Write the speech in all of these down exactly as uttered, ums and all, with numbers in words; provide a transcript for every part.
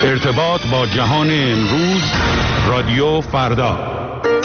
ارتباط با جهان امروز، رادیو فردا.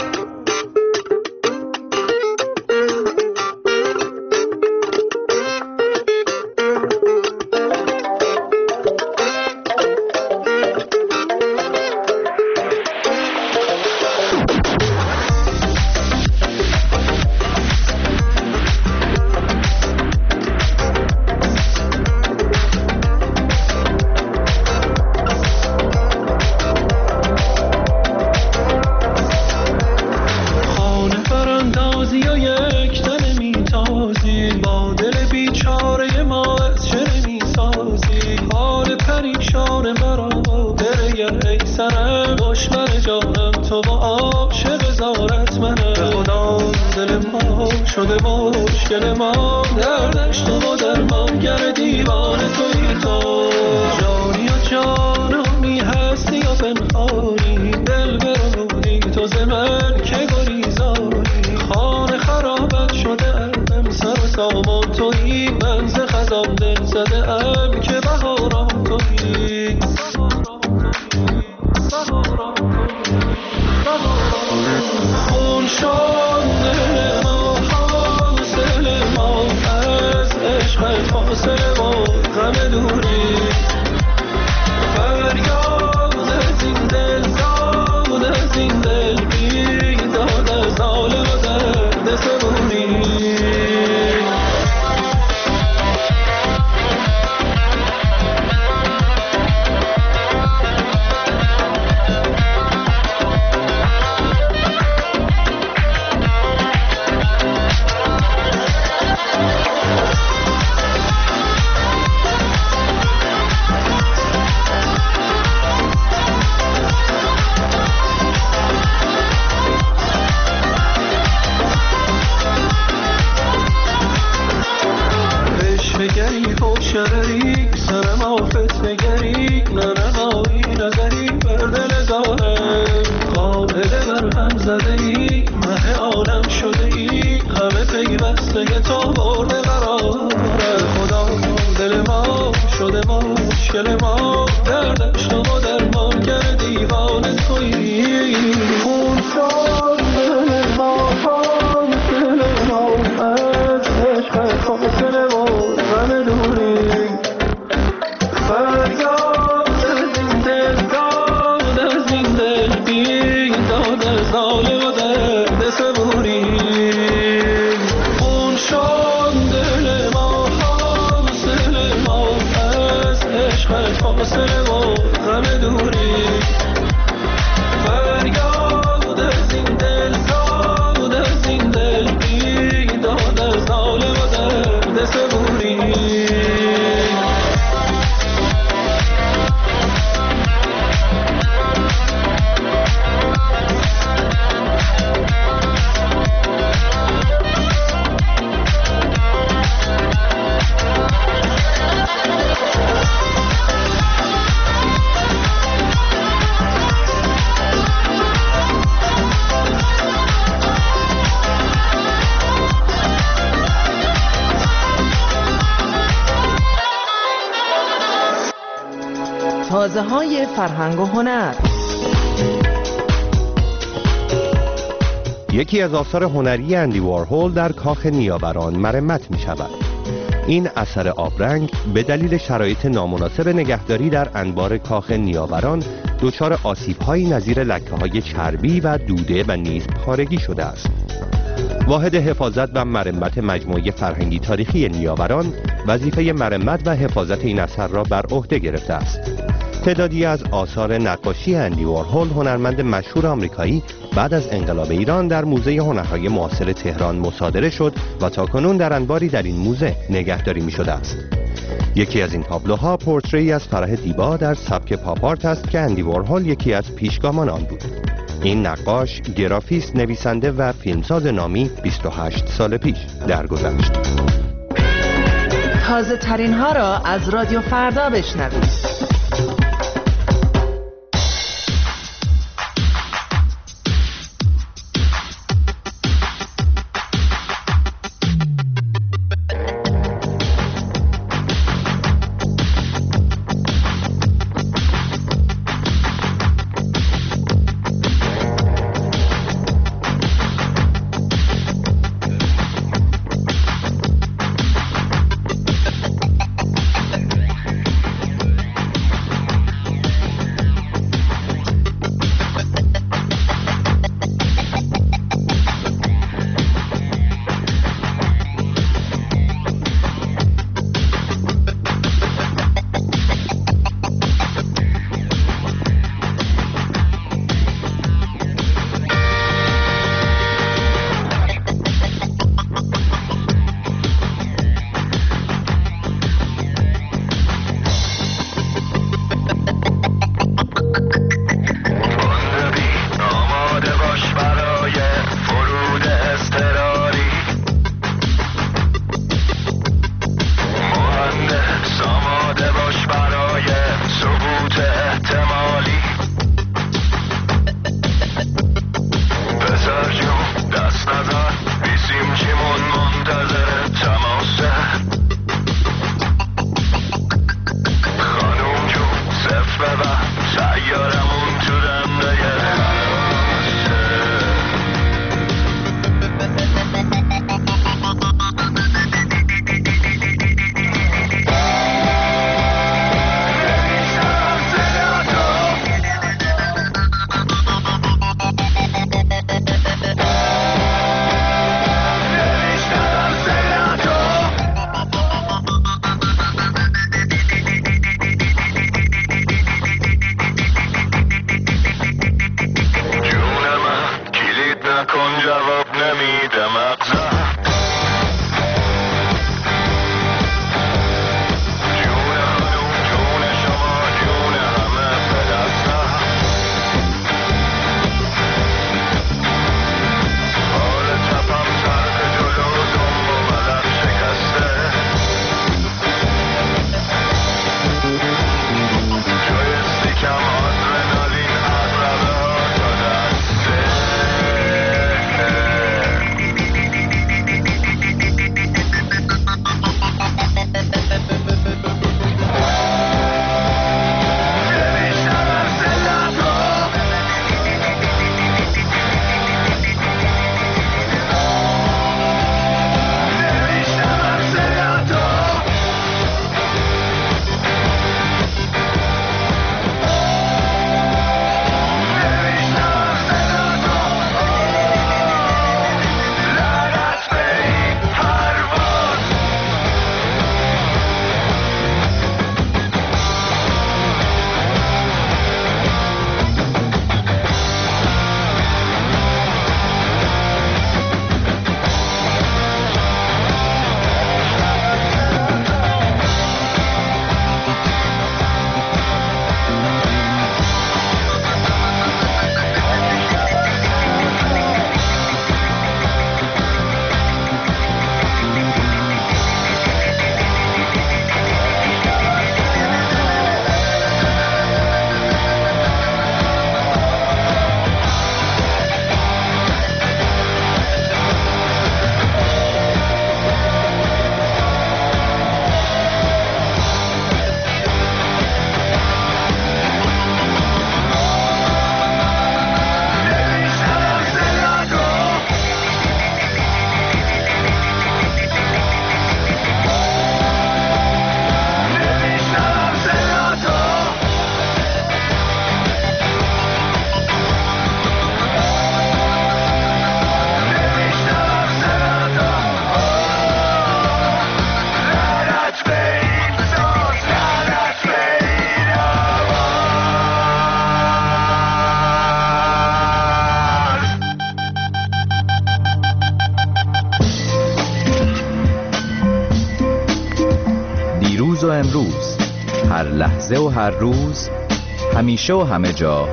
تازه‌های فرهنگ و هنر. یکی از آثار هنری اندی وارهول در کاخ نیاوران مرمت می شود. این اثر آبرنگ به دلیل شرایط نامناسب نگهداری در انبار کاخ نیاوران دچار آسیب‌هایی نظیر لکه‌های چربی و دوده و نیز پارگی شده است. واحد حفاظت و مرمت مجموعه فرهنگی تاریخی نیاوران وظیفه مرمت و حفاظت این اثر را بر عهده گرفته است. تعدادی از آثار نقاشی اندی وارهول، هنرمند مشهور آمریکایی، بعد از انقلاب ایران در موزه هنرهای معاصر تهران مصادره شد و تاکنون در انباری در این موزه نگهداری می شده است. یکی از این تابلوها پورتری از فرح دیبا در سبک پاپ آرت است که اندی وارهول یکی از پیشگامان آن بود. این نقاش، گرافیست، نویسنده و فیلمساز نامی بیست و هشت سال پیش درگذشت. تازه ترین ها را از رادیو فردا بشنوید. لحظه و هر روز، همیشه و همه جا.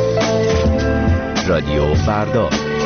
رادیو فردا.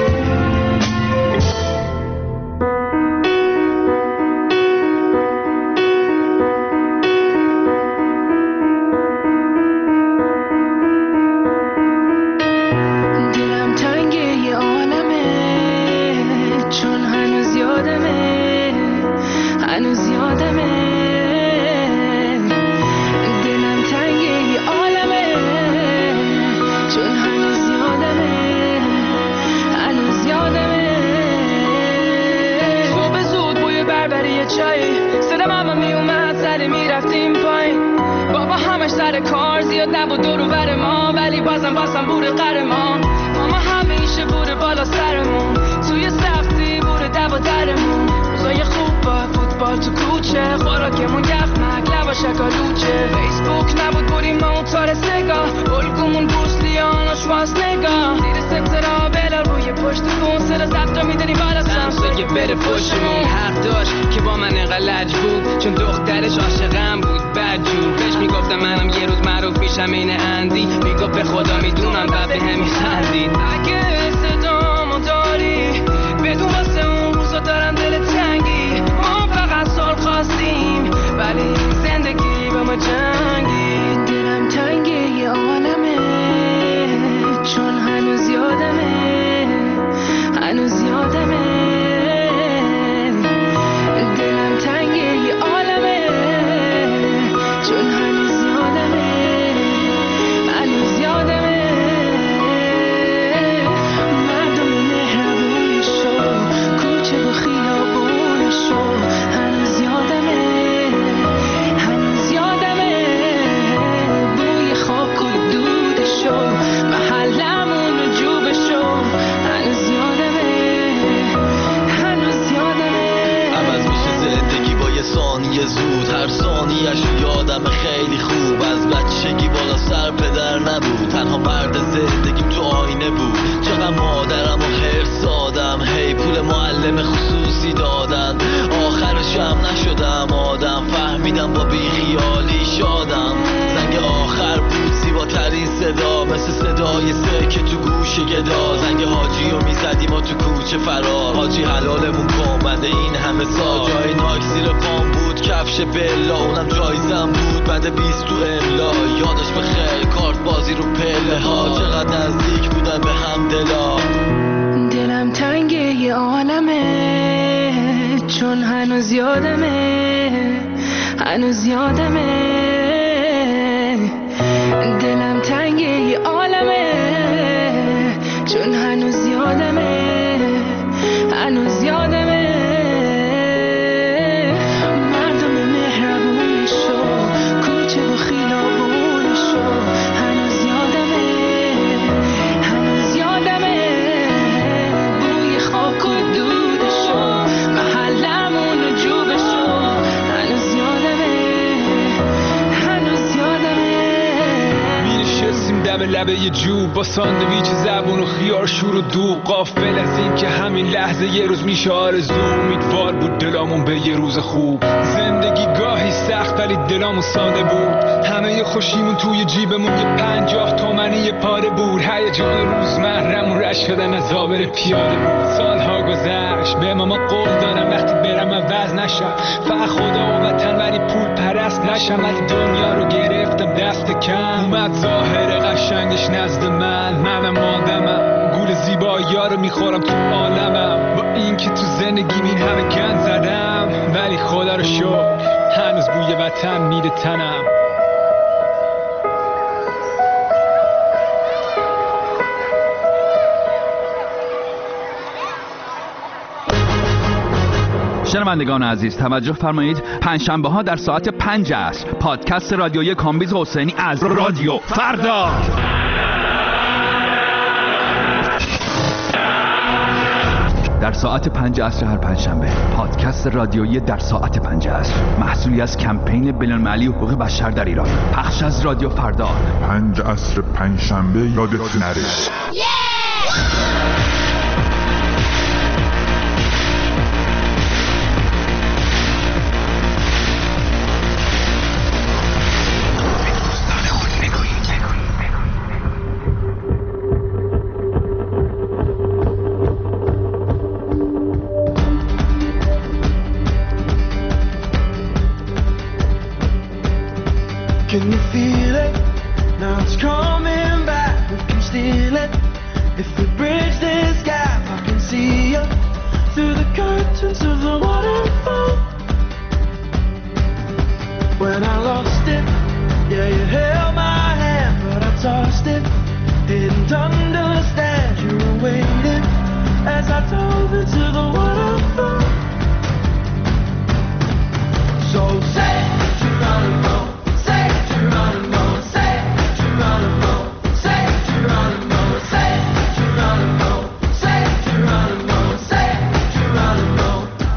لبه جوب با ساندویچ زبون و خیار شور و دوغ، غافل از این که همین لحظه یه روز میشه آرزو. امیدوار بود دلامون به یه روز خوب. زندگی گاهی سخت ولی دلامون ساده بود. همه خوشیمون توی جیبمون یه پنجاه تومنی یه پاره بود. هیجان روزمره‌مون رشت شدن از آبر پیاده بود. سالها گذشت به ماما قول دادم وقتی برم عوض نشم، فقط خدا و وطن ولی پول پرست نشم. ولی دنیا رو گرفتم دست کم، اومد ظاهر قشنگش نزد من. منم آدمم، گول زیبایی‌ها رو میخورم تو عالمم. با این که تو زندگی این همه گند زدم، ولی خدا رو شکر هنوز بوی وطن میره تنم. شنوندگان عزیز توجه فرمایید، پنجشنبه ها در ساعت پنج عصر پادکست رادیویی کامبیز حسینی از رادیو فردا. در ساعت پنج عصر هر پنجشنبه پادکست رادیویی در ساعت پنج عصر، محصولی از کمپین بین‌المللی حقوق بشر در ایران، پخش از رادیو فردا. پنج عصر پنجشنبه یادت نره. Now it's coming back, we can steal it. If we bridge this gap, I can see you through the curtains of the waterfall. When I lost it, yeah, you held my hand, but I tossed it. Didn't understand you were waiting as I dove into the waterfall. So say Geronimo, say Geronimo, say Geronimo, say Geronimo, say Geronimo, say Geronimo, say Geronimo.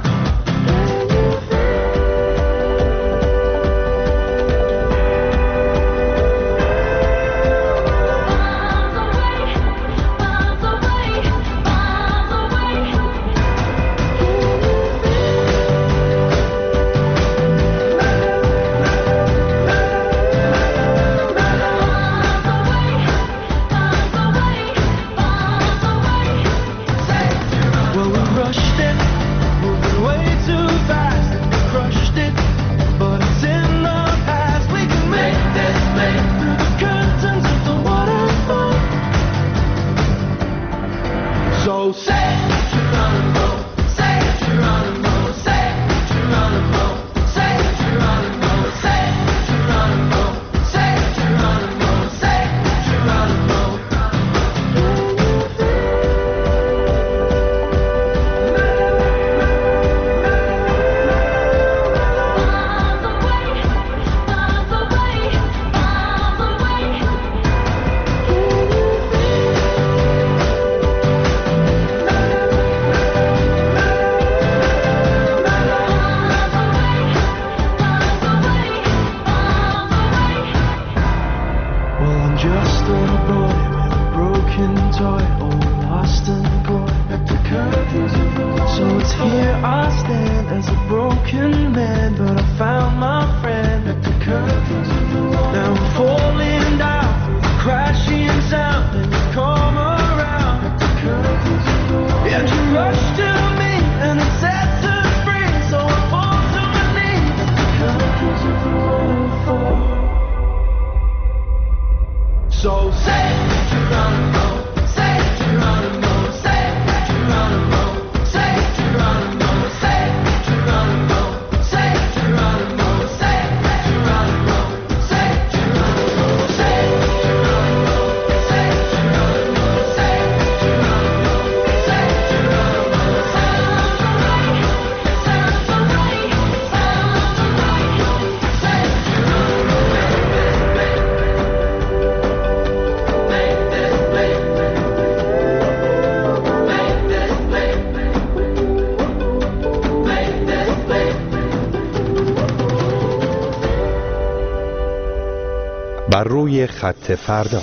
بر روی خط فردا.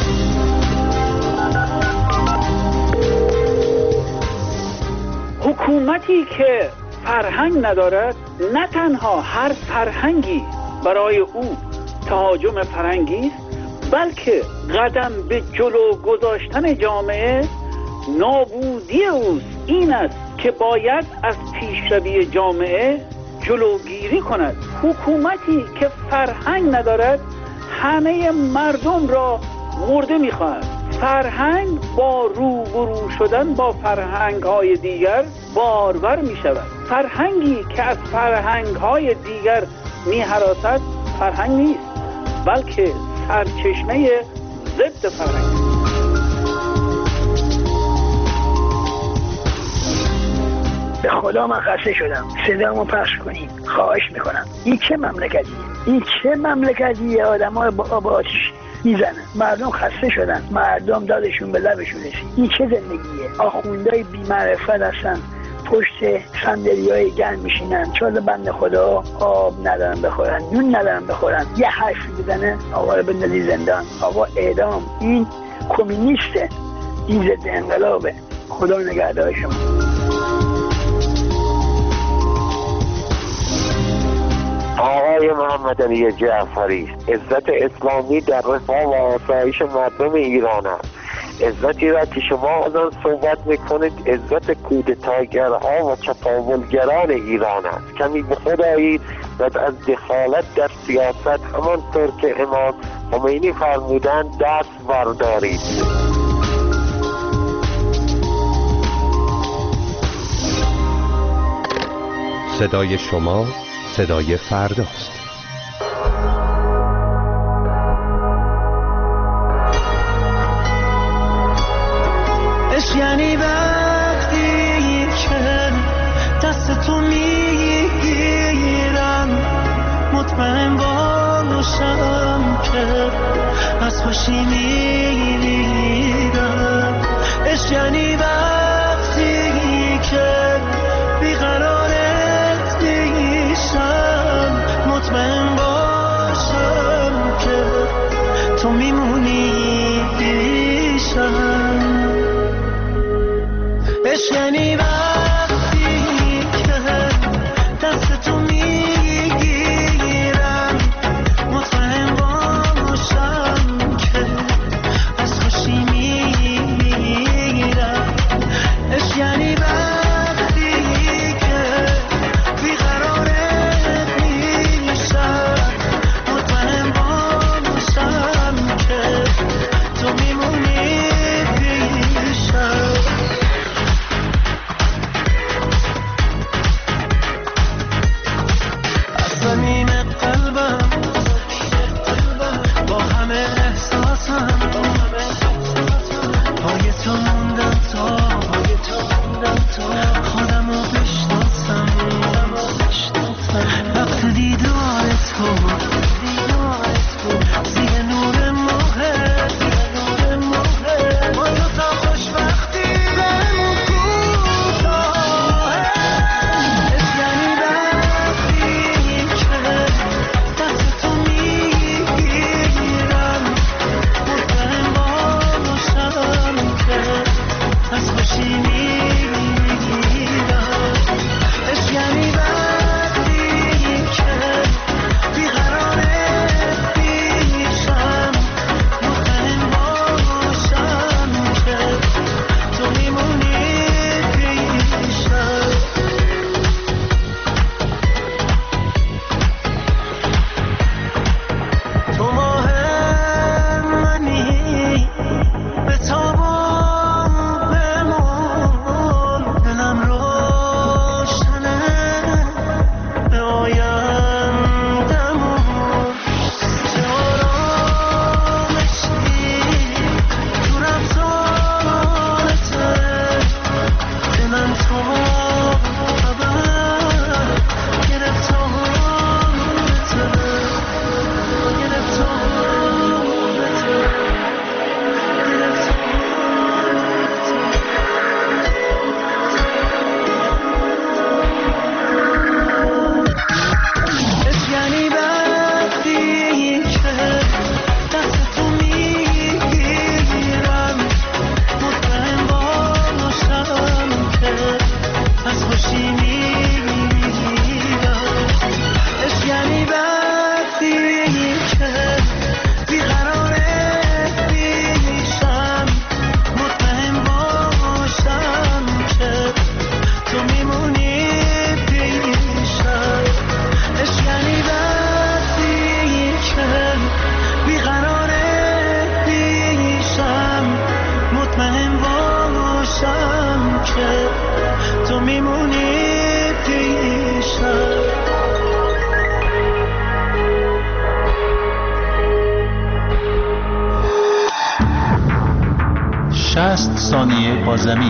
حکومتی که فرهنگ ندارد نه تنها هر فرهنگی برای او تهاجم فرهنگی است، بلکه قدم به جلو گذاشتن جامعه نابودی اوست. این است که باید از پیشروی جامعه جلوگیری کند. حکومتی که فرهنگ ندارد همه مردم را مرده می‌خواهد. فرهنگ با روبرو شدن با فرهنگ‌های دیگر بارور می‌شود. فرهنگی که از فرهنگ‌های دیگر می‌هراسد فرهنگ نیست، بلکه سرچشمه ضد فرهنگ. به خدا من خسته شدم. صدامو پخش کنید خواهش میکنم. این چه مملکتیه؟ این چه مملکتیه؟ آدم‌ها با آب آتش میزنن. مردم خسته شدن. مردم دادشون به لبشون رسید. این چه زندگیه؟ آخوندهای بی‌معرفت هستن، پشت صندلی‌های گرم میشینن، چاله بنده خدا آب ندارن بخورن، نون ندارن بخورن. یه حرفی بزنه آقا رو بندازی زندان، آقا اعدام. این کمونیسته، این ضد انقلابه. خدا نگهدار شما. آقای محمد علی جعفری، عزت اسلامی در رفاه و آسایش مردم ایران است. عزتی را که شما از آن صحبت میکنید عزت کودتاگرها و چپاولگران ایران است. کمی به خود آیید و از دخالت در سیاست همانطور که امام خمینی فرمودن دست بردارید. صدای شما صدای فرداست. عشق یعنی وقتی که دست تو میگیرم، مطمئن باشم که از خوشی میمیرم. عشق یعنی وقتی که بیقرارت میشم، مطمئن باشم که تو میمونی پیشم. عشق یعنی وقتی که دست تو میگیرم، مطمئن باشم که از خوشی میمیرم. عشق یعنی وقتی که بیقرارت میشم، مطمئن باشم که تو میمونی پیشم. صمیم قلبم با همه احساسم، پای تو موندم تا خودمو بشناسم. وقت دیدار تو زیر نور ماه، ما دو تا خوشبختی بهمون کوتاه. عشق یعنی وقتی که دست تو میگیرم، مطمئن باشم که از خوشی میمیرم. عشق یعنی وقتی که بیقرارت میشم، مطمئن باشم که تو میمونی پیشم. تو ماه منی، به تاب و بمون، دلم روشنه به آیندمون. چه آرامشی تو رفتارته، دلم تو خبر گرفتارته، عشق یعنی وقتی که دست تو میگیرم، مطمئن باشم که از خوشی میمیرم. عشق یعنی وقتی که بیقرارت میشم، مطمئن باشم که تو میمونی پیشم. عشق یعنی وقتی که بیقرارت میشم، مطمئن باشم که تو میمونی پیشم. شصت ثانیه با زمین.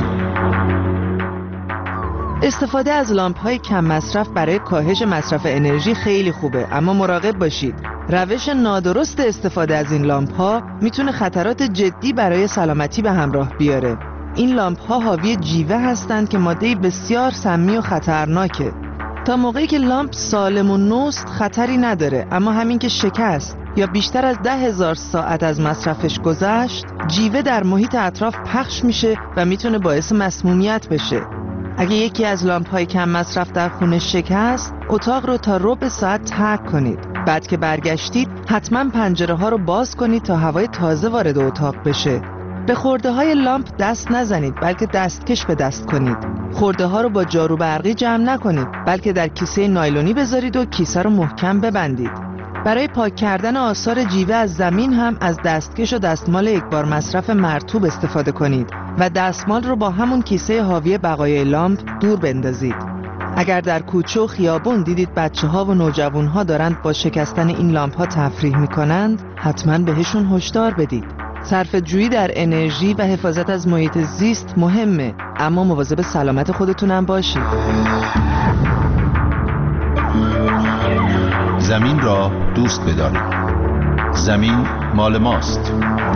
استفاده از لامپ‌های کم مصرف برای کاهش مصرف انرژی خیلی خوبه، اما مراقب باشید. روش نادرست استفاده از این لامپ‌ها میتونه خطرات جدی برای سلامتی به همراه بیاره. این لامپ‌ها حاوی جیوه هستند که ماده‌ای بسیار سمی و خطرناکه. تا موقعی که لامپ سالم و نوست خطری نداره، اما همین که شکست یا بیشتر از ده هزار ساعت از مصرفش گذشت، جیوه در محیط اطراف پخش میشه و میتونه باعث مسمومیت بشه. اگه یکی از لامپ‌های کم مصرف در خونه شکست، اتاق رو تا ربع ساعت ترک کنید. بعد که برگشتید حتما پنجره ها رو باز کنید تا هوای تازه وارد اتاق بشه. به خورده های لامپ دست نزنید، بلکه دستکش به دست کنید. خورده ها رو با جارو برقی جمع نکنید، بلکه در کیسه نایلونی بذارید و کیسه رو محکم ببندید. برای پاک کردن آثار جیوه از زمین هم از دستکش و دستمال یکبار مصرف مرطوب استفاده کنید و دستمال رو با همون کیسه حاوی بقایای لامپ دور بندازید. اگر در کوچه و خیابون دیدید بچه ها و نوجوان ها دارند با شکستن این لامپ ها تفریح می کنند، حتما بهشون هشدار بدید. صرفه جویی در انرژی و حفاظت از محیط زیست مهمه، اما مواظب سلامت خودتونم باشید. زمین را دوست بدارید. زمین مال ماست.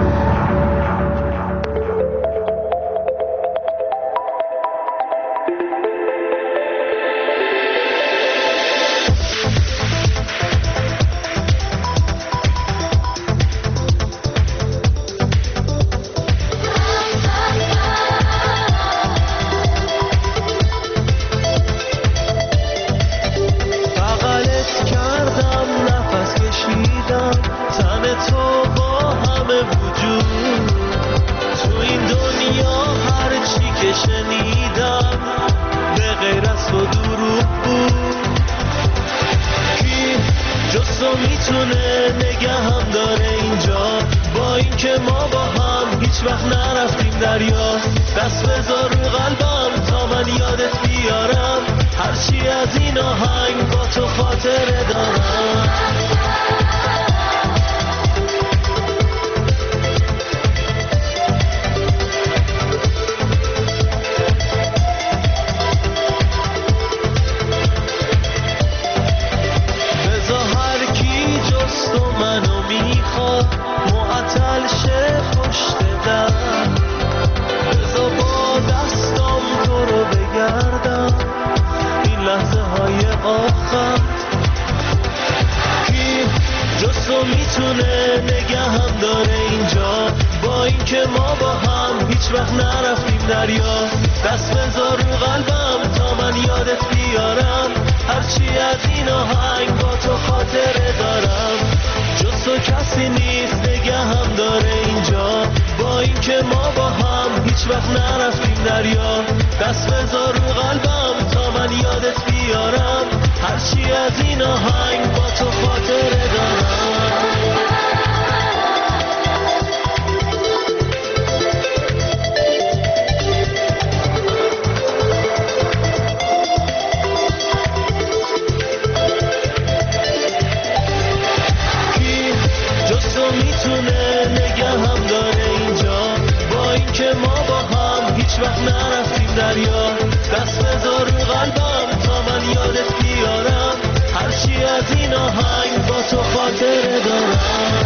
دست بذار رو قلبم تا من یادت بیارم، هرچی از این آهنگ با تو خاطره دارم.